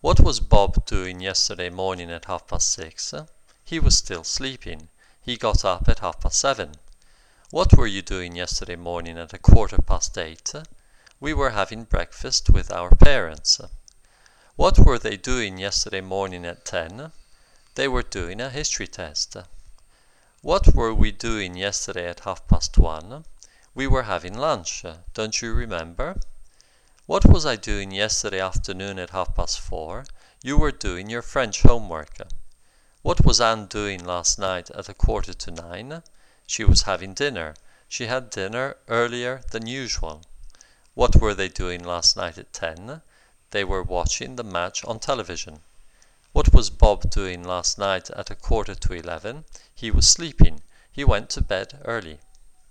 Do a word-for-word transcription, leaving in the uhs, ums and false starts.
What was Bob doing yesterday morning at half past six? He was still sleeping. He got up at half past seven. What were you doing yesterday morning at a quarter past eight? We were having breakfast with our parents. What were they doing yesterday morning at ten? They were doing a history test. What were we doing yesterday at half past one? We were having lunch. Don't you remember? What was I doing yesterday afternoon at half past four? You were doing your French homework. What was Anne doing last night at a quarter to nine? She was having dinner. She had dinner earlier than usual. What were they doing last night at ten? They were watching the match on television. What was Bob doing last night at a quarter to eleven? He was sleeping. He went to bed early.